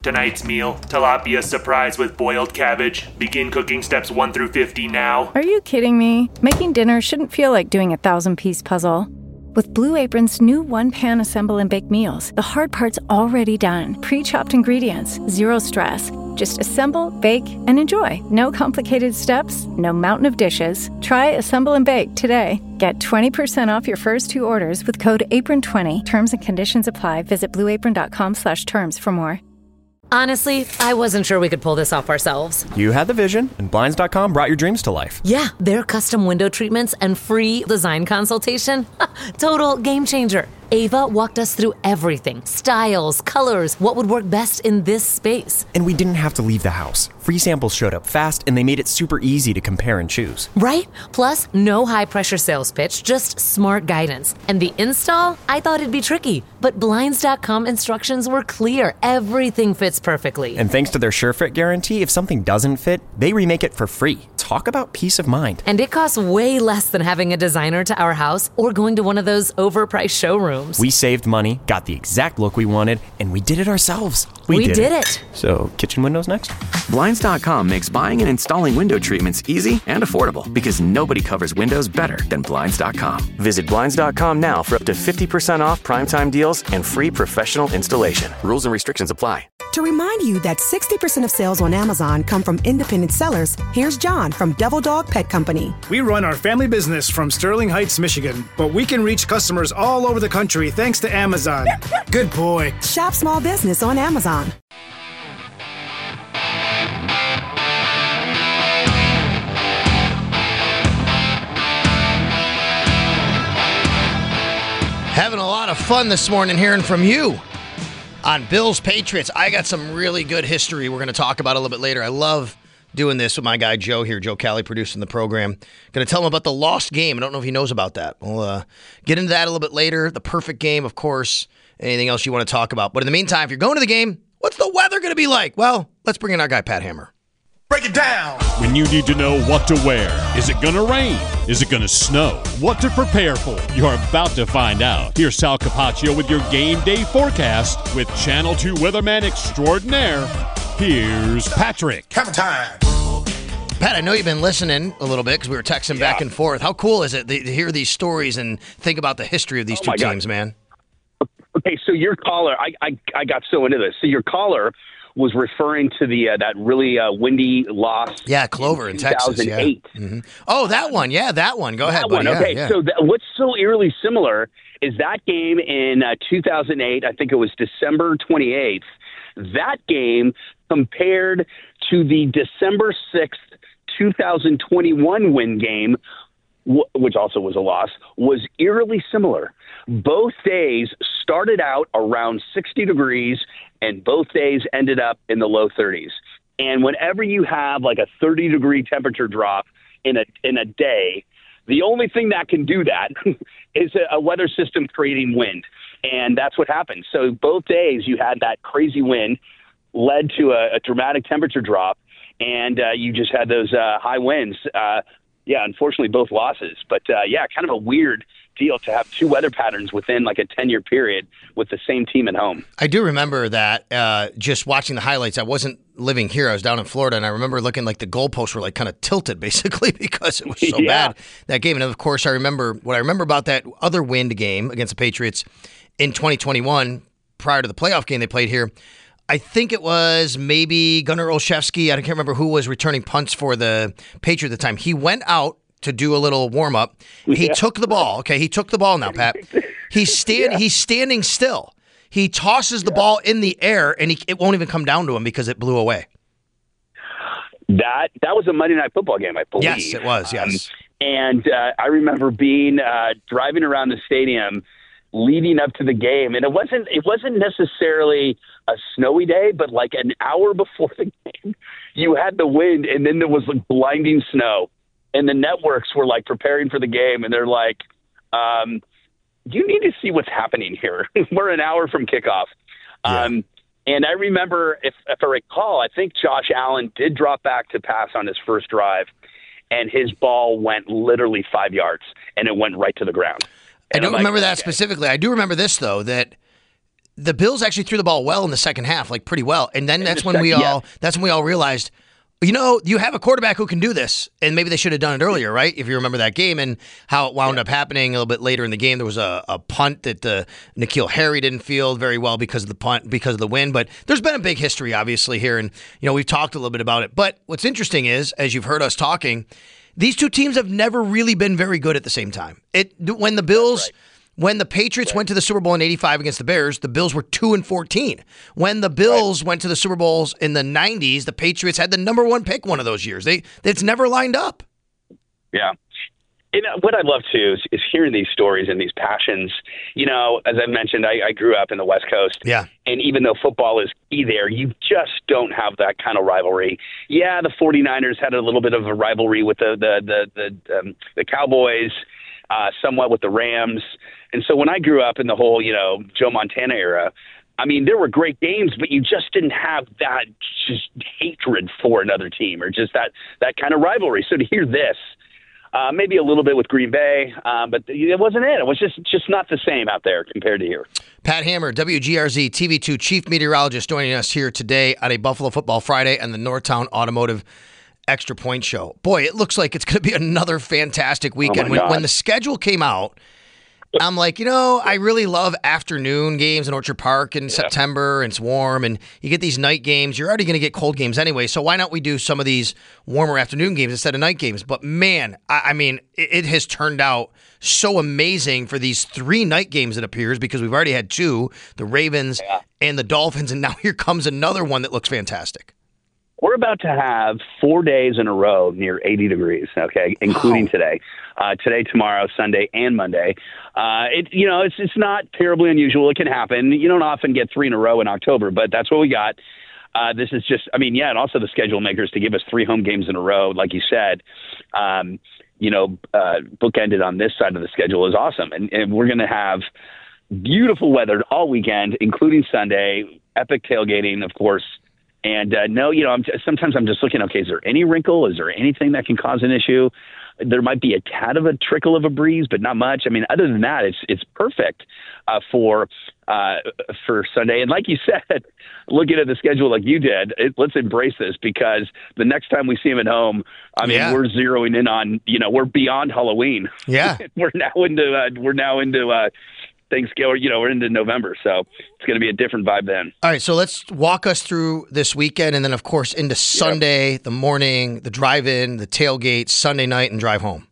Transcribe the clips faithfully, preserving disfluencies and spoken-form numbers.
Tonight's meal, tilapia surprise with boiled cabbage. Begin cooking steps one through fifty now. Are you kidding me? Making dinner shouldn't feel like doing a thousand-piece puzzle. With Blue Apron's new one-pan assemble and bake meals, the hard part's already done. Pre-chopped ingredients, zero stress. Just assemble, bake, and enjoy. No complicated steps, no mountain of dishes. Try Assemble and Bake today. Get twenty percent off your first two orders with code apron twenty. Terms and conditions apply. Visit blueapron.com slash terms for more. Honestly, I wasn't sure we could pull this off ourselves. You had the vision, and Blinds dot com brought your dreams to life. Yeah, their custom window treatments and free design consultation. Total game changer. Ava walked us through everything. Styles, colors, what would work best in this space. And we didn't have to leave the house. Free samples showed up fast, and they made it super easy to compare and choose. Right? Plus, no high-pressure sales pitch, just smart guidance. And the install? I thought it'd be tricky, but Blinds dot com instructions were clear. Everything fits perfectly. And thanks to their SureFit guarantee, if something doesn't fit, they remake it for free. Talk about peace of mind. And it costs way less than having a designer to our house or going to one of those overpriced showrooms. We saved money, got the exact look we wanted, and we did it ourselves. We, we did, did it. it. So, kitchen windows next? Blinds dot com makes buying and installing window treatments easy and affordable because nobody covers windows better than Blinds dot com. Visit Blinds dot com now for up to fifty percent off primetime deals and free professional installation. Rules and restrictions apply. To remind you that sixty percent of sales on Amazon come from independent sellers, here's John from Devil Dog Pet Company. We run our family business from Sterling Heights, Michigan, but we can reach customers all over the country thanks to Amazon. Good boy. Shop small business on Amazon. Having a lot of fun this morning hearing from you on Bills Patriots. I got some really good history we're going to talk about a little bit later. I love doing this with my guy Joe here, Joe Cali, producing the program. Going to tell him about the lost game. I don't know if he knows about that. We'll uh, get into that a little bit later. The perfect game, of course. Anything else you want to talk about. But in the meantime, if you're going to the game, what's the weather going to be like? Well, let's bring in our guy, Pat Hammer. Break it down. When you need to know what to wear. Is it going to rain? Is it going to snow? What to prepare for? You're about to find out. Here's Sal Capaccio with your game day forecast with Channel two weatherman extraordinaire. Here's Patrick. Have a time. Pat, I know you've been listening a little bit because we were texting yeah. back and forth. How cool is it to hear these stories and think about the history of these oh two teams, God. man? Okay, so your caller, I, I I got so into this. So your caller was referring to the uh, that really uh, windy loss. Yeah, Clover in, in Texas. Yeah. Mm-hmm. Oh, that one. Yeah, that one. Go that ahead, one. buddy. Okay, yeah, yeah. so that, what's so eerily similar is that game in uh, two thousand eight. I think it was December twenty-eighth. That game compared to the December sixth, two thousand twenty-one win game, w- which also was a loss, was eerily similar. Both days started out around sixty degrees, and both days ended up in the low thirties. And whenever you have like a thirty degree temperature drop in a in a day, the only thing that can do that is a, a weather system creating wind. And that's what happened. So both days you had that crazy wind led to a, a dramatic temperature drop, and uh, you just had those uh, high winds. Uh, yeah, unfortunately, both losses. But, uh, yeah, kind of a weird deal to have two weather patterns within like a ten-year period with the same team at home. I do remember that uh, just watching the highlights. I wasn't living here. I was down in Florida, and I remember looking like the goalposts were like kind of tilted basically because it was so yeah. bad, that game. And, of course, I remember what I remember about that other wind game against the Patriots in twenty twenty-one prior to the playoff game they played here. I think it was maybe Gunnar Olszewski. I can't remember who was returning punts for the Patriots at the time. He went out to do a little warm up. He yeah. took the ball. Okay, he took the ball now, Pat. He's stand. Yeah. He's standing still. He tosses the yeah. ball in the air, and he, it won't even come down to him because it blew away. That that was a Monday Night Football game, I believe. Yes, it was. Yes, um, and uh, I remember being uh, driving around the stadium leading up to the game, and it wasn't it wasn't necessarily a snowy day, but like an hour before the game, you had the wind, and then there was like blinding snow, and the networks were like preparing for the game, and they're like, um, "You need to see what's happening here. We're an hour from kickoff." Yeah. Um, and I remember, if, if I recall, I think Josh Allen did drop back to pass on his first drive, and his ball went literally five yards, and it went right to the ground. I don't like, remember that okay. specifically. I do remember this, though, that the Bills actually threw the ball well in the second half, like pretty well. And then that's when we all that's when we all realized, you know, you have a quarterback who can do this, and maybe they should have done it earlier, right? If you remember that game and how it wound yeah. up happening a little bit later in the game, there was a, a punt that uh, N'Keal Harry didn't field very well because of the punt, because of the win. But there's been a big history, obviously, here, and you know we've talked a little bit about it. But what's interesting is, as you've heard us talking, these two teams have never really been very good at the same time. It when the Bills. Right. When the Patriots right. went to the Super Bowl in eighty-five against the Bears, the Bills were two and fourteen. When the Bills right. went to the Super Bowls in the nineties, the Patriots had the number one pick one of those years. They It's never lined up. Yeah. And what I love, too, is, is hearing these stories and these passions. You know, as I mentioned, I, I grew up in the West Coast. Yeah. And even though football is key there, you just don't have that kind of rivalry. Yeah, the 49ers had a little bit of a rivalry with the, the, the, the, um, the Cowboys, uh, somewhat with the Rams. And so when I grew up in the whole, you know, Joe Montana era, I mean, there were great games, but you just didn't have that just hatred for another team or just that, that kind of rivalry. So to hear this, uh, maybe a little bit with Green Bay, uh, but it wasn't it. It was just, just not the same out there compared to here. Pat Hammer, W G R Z T V two chief meteorologist, joining us here today on a Buffalo Football Friday and the Northtown Automotive Extra Point Show. Boy, it looks like it's going to be another fantastic weekend. Oh when, when the schedule came out, I'm like, you know, I really love afternoon games in Orchard Park in yeah. September, and it's warm, and you get these night games. You're already going to get cold games anyway, so why not we do some of these warmer afternoon games instead of night games? But man, I, I mean, it, it has turned out so amazing for these three night games, it appears, because we've already had two, the Ravens yeah. and the Dolphins, and now here comes another one that looks fantastic. We're about to have four days in a row near eighty degrees, okay, including wow. today. Uh, today, tomorrow, Sunday, and Monday. Uh, it, you know, it's it's not terribly unusual. It can happen. You don't often get three in a row in October, but that's what we got. Uh, this is just, I mean, yeah, and also the schedule makers to give us three home games in a row, like you said, um, you know, uh, bookended on this side of the schedule is awesome. And, and we're going to have beautiful weather all weekend, including Sunday, epic tailgating, of course. And uh, no, you know, I'm just, sometimes I'm just looking, okay, is there any wrinkle? Is there anything that can cause an issue? There might be a tad of a trickle of a breeze, but not much. I mean, other than that, it's it's perfect uh, for uh, for Sunday. And like you said, looking at the schedule like you did, it, let's embrace this, because the next time we see him at home, I mean, yeah. we're zeroing in on, you know, we're beyond Halloween. Yeah, we're now into uh, we're now into. Uh, Thanksgiving, you know, we're into November, so it's going to be a different vibe then. All right, so let's walk us through this weekend, and then, of course, into Sunday, yep. the morning, the drive-in, the tailgate, Sunday night, and drive home.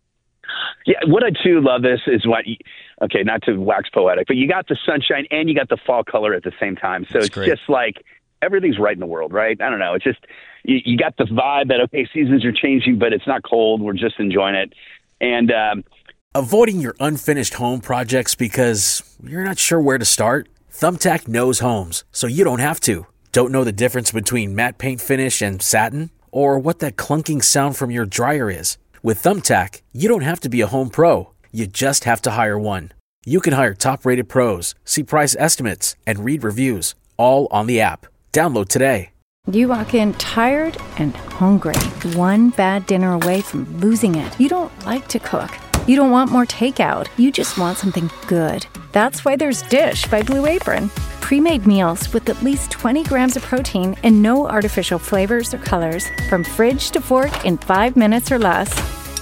Yeah, what I too love this is what, okay, not to wax poetic, but you got the sunshine and you got the fall color at the same time. So That's it's great. Just like everything's right in the world, right? I don't know. It's just, you, you got the vibe that, okay, seasons are changing, but it's not cold. We're just enjoying it. And, um, avoiding your unfinished home projects because you're not sure where to start? Thumbtack knows homes, so you don't have to. Don't know the difference between matte paint finish and satin? Or what that clunking sound from your dryer is? With Thumbtack, you don't have to be a home pro. You just have to hire one. You can hire top-rated pros, see price estimates, and read reviews, all on the app. Download today. You walk in tired and hungry, one bad dinner away from losing it. You don't like to cook. You don't want more takeout. You just want something good. That's why there's Dish by Blue Apron. Pre-made meals with at least twenty grams of protein and no artificial flavors or colors. From fridge to fork in five minutes or less.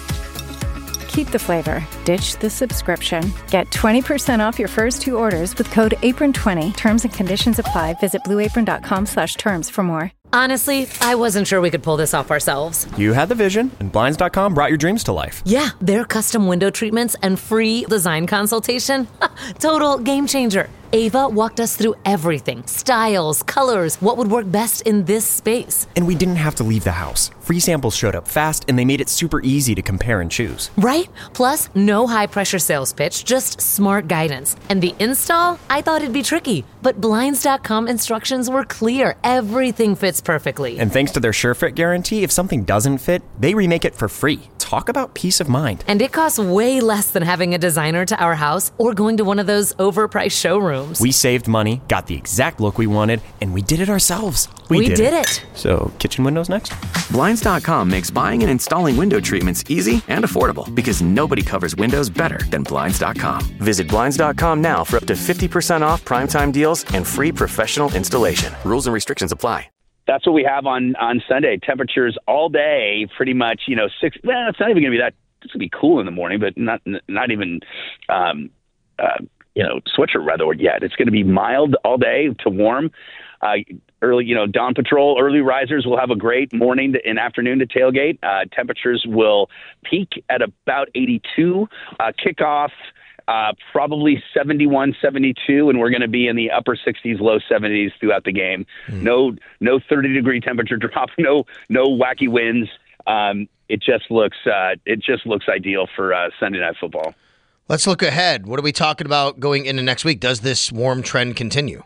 Keep the flavor. Ditch the subscription. Get twenty percent off your first two orders with code apron twenty. Terms and conditions apply. Visit blueapron.com slash terms for more. Honestly, I wasn't sure we could pull this off ourselves. You had the vision, and Blinds dot com brought your dreams to life. Yeah, their custom window treatments and free design consultation. Total game changer. Ava walked us through everything. Styles, colors, what would work best in this space. And we didn't have to leave the house. Free samples showed up fast, and they made it super easy to compare and choose. Right? Plus, no high-pressure sales pitch, just smart guidance. And the install? I thought it'd be tricky, but Blinds dot com instructions were clear. Everything fits perfectly. And thanks to their SureFit guarantee, if something doesn't fit, they remake it for free. Talk about peace of mind. And it costs way less than having a designer to our house or going to one of those overpriced showrooms. rooms. We saved money, got the exact look we wanted, and we did it ourselves. We, We, did, did, it. So, kitchen windows next? Blinds dot com makes buying and installing window treatments easy and affordable because nobody covers windows better than Blinds dot com. Visit Blinds dot com now for up to fifty percent off primetime deals and free professional installation. Rules and restrictions apply. That's what we have on, on Sunday. Temperatures all day, pretty much, you know, six. Well, it's not even going to be that. It's going to be cool in the morning, but not not even, um, uh, you know, sweatshirt weather yet. It's going to be mild all day to warm. Uh, early, you know, dawn patrol, early risers will have a great morning to, and afternoon to tailgate. Uh, temperatures will peak at about eighty-two. Uh, kickoff. Uh, probably seventy-one, seventy-two, and we're going to be in the upper sixties, low seventies throughout the game. Mm. No, no thirty degree temperature drop. No, no wacky winds. Um, it just looks, uh, it just looks ideal for uh, Sunday Night Football. Let's look ahead. What are we talking about going into next week? Does this warm trend continue?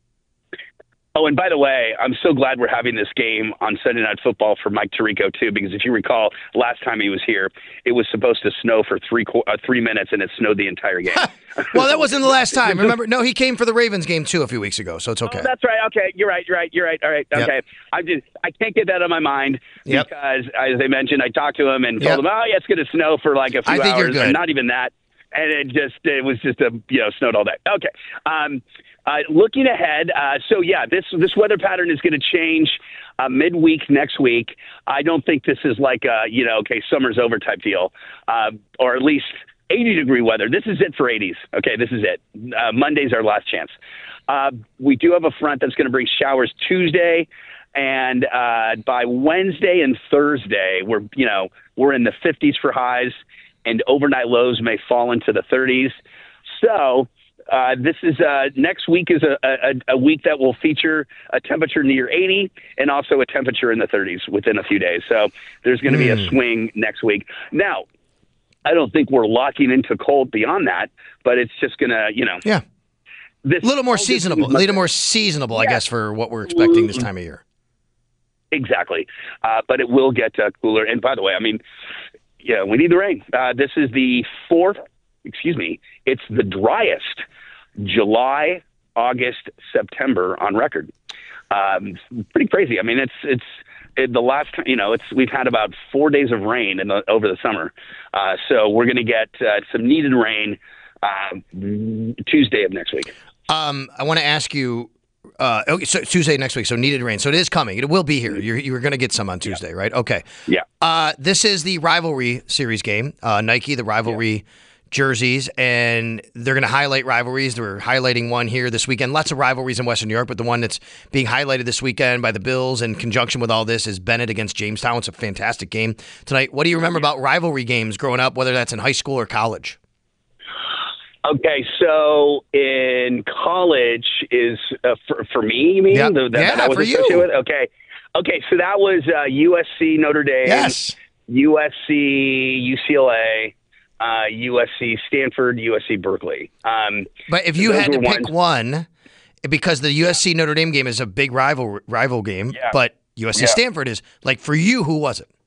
Oh, and by the way, I'm so glad we're having this game on Sunday Night Football for Mike Tirico, too, because if you recall, last time he was here, it was supposed to snow for three uh, three minutes, and it snowed the entire game. Well, that wasn't the last time. Remember? No, he came for the Ravens game, too, a few weeks ago, so it's okay. Oh, that's right. Okay, you're right. You're right. You're right. All right. Okay. Yep. I just I can't get that out of my mind yep. because, as I mentioned, I talked to him and told yep. him, oh, yeah, it's going to snow for like a few I think hours, you're good. and not even that. And it just it was just a you know snowed all day. Okay. Um, uh, looking ahead, uh, so yeah, this this weather pattern is going to change uh, midweek next week. I don't think this is like a you know okay summer's over type deal, uh, or at least eighty degree weather. This is it for eighties. Okay, this is it. Uh, Monday's our last chance. Uh, we do have a front that's going to bring showers Tuesday, and uh, by Wednesday and Thursday, we're you know we're in the fifties for highs. And overnight lows may fall into the thirties. So uh, this is uh, next week is a, a, a week that will feature a temperature near eighty and also a temperature in the thirties within a few days. So there's going to be Mm. a swing next week. Now, I don't think we're locking into cold beyond that, but it's just going to, you know. Yeah. This, a little more seasonable. A little more seasonable, I Yeah. guess, for what we're expecting this time of year. Exactly. Uh, but it will get uh, cooler. And by the way, I mean, yeah, we need the rain. Uh, this is the fourth, excuse me, it's the driest July, August, September on record. Um, pretty crazy. I mean, it's, it's, it, the last, you know, it's, we've had about four days of rain in the, over the summer. Uh, so we're going to get uh, some needed rain uh, Tuesday of next week. Um, I want to ask you, Uh, okay, so Tuesday next week, so needed rain. So it is coming. It will be here. You're, you're going to get some on Tuesday, yeah. right? Okay. Yeah. Uh, this is the rivalry series game. Uh, Nike, the rivalry yeah. jerseys, and they're going to highlight rivalries. They're highlighting one here this weekend. Lots of rivalries in Western New York, but the one that's being highlighted this weekend by the Bills in conjunction with all this is Bennett against Jamestown. It's a fantastic game tonight. What do you remember about rivalry games growing up, whether that's in high school or college? Okay, so in college is uh, for, for me, you mean? Yep. The, that, yeah, that was for associated you. With? Okay. Okay, so that was uh, U S C, Notre Dame, yes. U S C, U C L A, uh, U S C, Stanford, U S C, Berkeley. Um, but if you had to pick ones. one, because the U S C Notre Dame game is a big rival rival game, yeah. but U S C yeah. Stanford is, like, for you, who was it?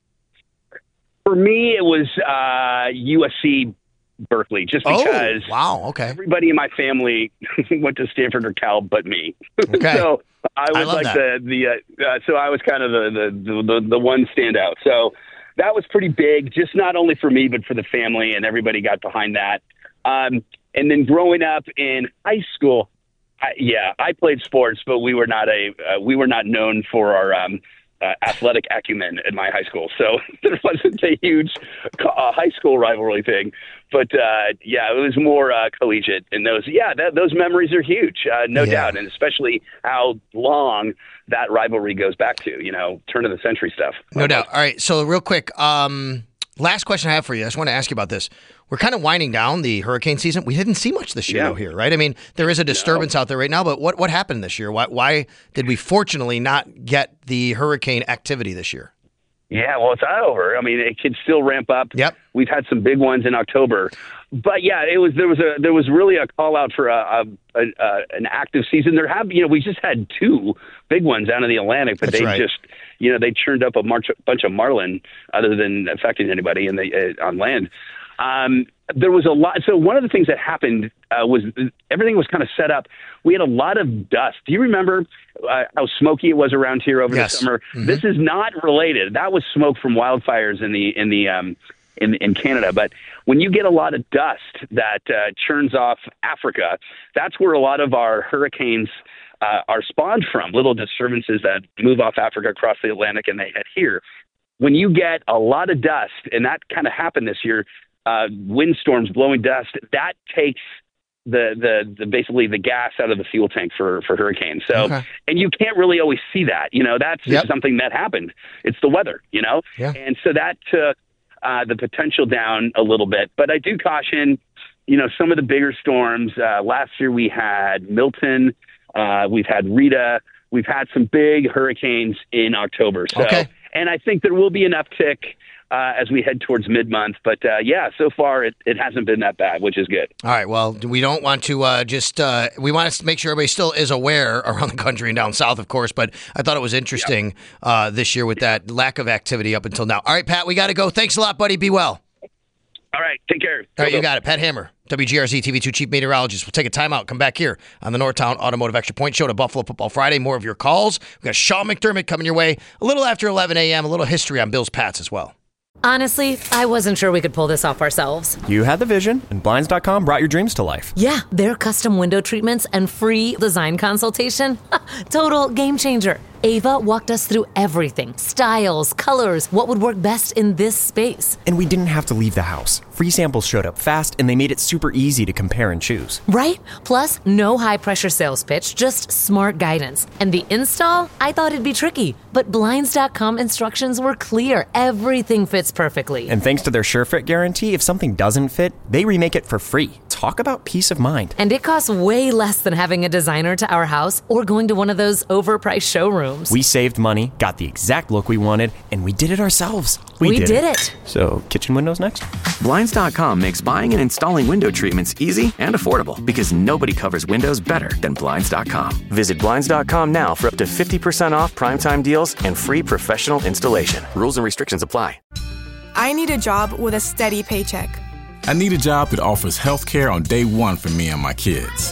For me, it was uh, U S C Berkeley, just because oh, wow, okay. everybody in my family went to Stanford or Cal but me. Okay. So I was I like that. the, the uh, uh, so I was kind of the, the, the, the one standout. So that was pretty big, just not only for me, but for the family, and everybody got behind that. Um, and then growing up in high school, I, yeah, I played sports, but we were not a, uh, we were not known for our, um, Uh, athletic acumen at my high school. So there wasn't a huge uh, high school rivalry thing. But, uh, yeah, it was more uh, collegiate. And those, yeah, that, those memories are huge, uh, no yeah. doubt. And especially how long that rivalry goes back to, you know, turn of the century stuff. No doubt. All right, so real quick, um, last question I have for you. I just want to ask you about this. We're kind of winding down the hurricane season. We didn't see much this year, Yeah. though, here, right? I mean, there is a disturbance no. out there right now, but what, what happened this year? Why, why did we fortunately not get the hurricane activity this year? Yeah, well, it's not over. I mean, it can still ramp up. Yep. We've had some big ones in October. But, yeah, it was there was a there was really a call out for a, a, a an active season. There have, you know, we just had two big ones out of the Atlantic, but That's they right. just, you know, they churned up a march, bunch of marlin other than affecting anybody in the uh, on land. Um, there was a lot. So one of the things that happened uh, was everything was kind of set up. We had a lot of dust. Do you remember uh, how smoky it was around here over yes. the summer? Mm-hmm. This is not related. That was smoke from wildfires in the in the um, in in Canada. But when you get a lot of dust that uh, churns off Africa, that's where a lot of our hurricanes uh, are spawned from. Little disturbances that move off Africa across the Atlantic and they head here. When you get a lot of dust, and that kind of happened this year. Uh, windstorms blowing dust, that takes the, the the basically the gas out of the fuel tank for, for hurricanes. So, okay. And you can't really always see that. You know, that's yep. just something that happened. It's the weather, you know? Yeah. And so that took uh, the potential down a little bit. But I do caution, you know, some of the bigger storms. Uh, last year we had Milton. Uh, we've had Rita. We've had some big hurricanes in October. So, okay. And I think there will be an uptick Uh, as we head towards mid-month. But, uh, yeah, so far it, it hasn't been that bad, which is good. All right, well, we don't want to uh, just uh, – we want to make sure everybody still is aware around the country and down south, of course, but I thought it was interesting yeah. uh, this year with that lack of activity up until now. All right, Pat, we got to go. Thanks a lot, buddy. Be well. All right, take care. All right, you got it. Pat Hammer, W G R Z T V two Chief Meteorologist. We'll take a timeout. Come back here on the Northtown Automotive Extra Point Show to Buffalo Football Friday. More of your calls. We've got Sean McDermott coming your way a little after eleven a.m., a little history on Bills Pats as well. Honestly, I wasn't sure we could pull this off ourselves. You had the vision, and Blinds dot com brought your dreams to life. Yeah, their custom window treatments and free design consultation. Total game changer. Ava walked us through everything. Styles, colors, what would work best in this space. And we didn't have to leave the house. Free samples showed up fast, and they made it super easy to compare and choose. Right? Plus, no high-pressure sales pitch, just smart guidance. And the install? I thought it'd be tricky, but Blinds dot com instructions were clear. Everything fits perfectly. And thanks to their SureFit guarantee, if something doesn't fit, they remake it for free. Talk about peace of mind. And it costs way less than having a designer to our house or going to one of those overpriced showrooms. We saved money, got the exact look we wanted, and we did it ourselves. We, we did, did it. it. So, kitchen windows next? Blinds dot com makes buying and installing window treatments easy and affordable because nobody covers windows better than Blinds dot com. Visit Blinds dot com now for up to fifty percent off primetime deals and free professional installation. Rules and restrictions apply. I need a job with a steady paycheck. I need a job that offers health care on day one for me and my kids.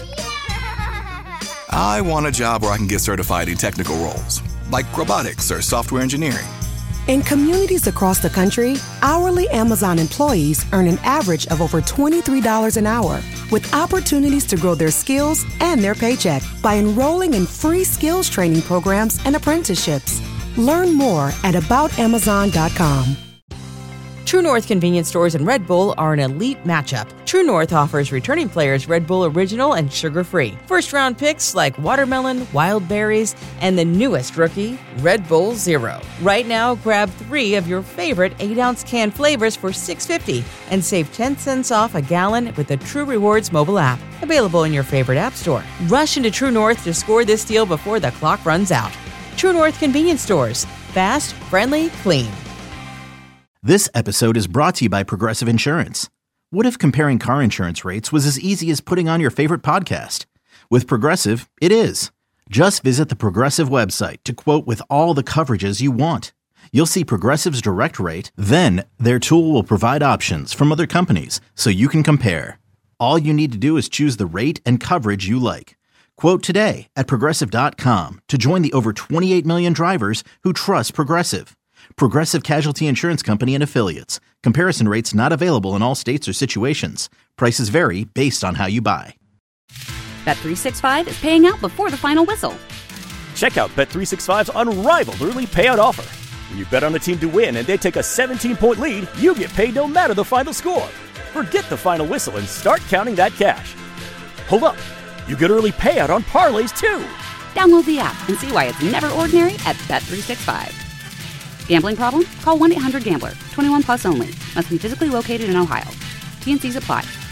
I want a job where I can get certified in technical roles, like robotics or software engineering. In communities across the country, hourly Amazon employees earn an average of over twenty-three dollars an hour, with opportunities to grow their skills and their paycheck by enrolling in free skills training programs and apprenticeships. Learn more at about amazon dot com. True North convenience stores and Red Bull are an elite matchup. True North offers returning players Red Bull Original and sugar-free. First-round picks like watermelon, wild berries, and the newest rookie, Red Bull Zero. Right now, grab three of your favorite eight-ounce can flavors for six dollars and fifty cents and save ten cents off a gallon with the True Rewards mobile app. Available in your favorite app store. Rush into True North to score this deal before the clock runs out. True North convenience stores. Fast, friendly, clean. This episode is brought to you by Progressive Insurance. What if comparing car insurance rates was as easy as putting on your favorite podcast? With Progressive, it is. Just visit the Progressive website to quote with all the coverages you want. You'll see Progressive's direct rate, then their tool will provide options from other companies so you can compare. All you need to do is choose the rate and coverage you like. Quote today at Progressive dot com to join the over twenty-eight million drivers who trust Progressive. Progressive Casualty Insurance Company and Affiliates. Comparison rates not available in all states or situations. Prices vary based on how you buy. Bet three sixty-five is paying out before the final whistle. Check out Bet three sixty-five's unrivaled early payout offer. When you bet on a team to win and they take a seventeen-point lead, you get paid no matter the final score. Forget the final whistle and start counting that cash. Hold up. You get early payout on parlays, too. Download the app and see why it's never ordinary at Bet three sixty-five. Gambling problem? Call one eight hundred gambler. twenty-one plus only. Must be physically located in Ohio. T and C's apply.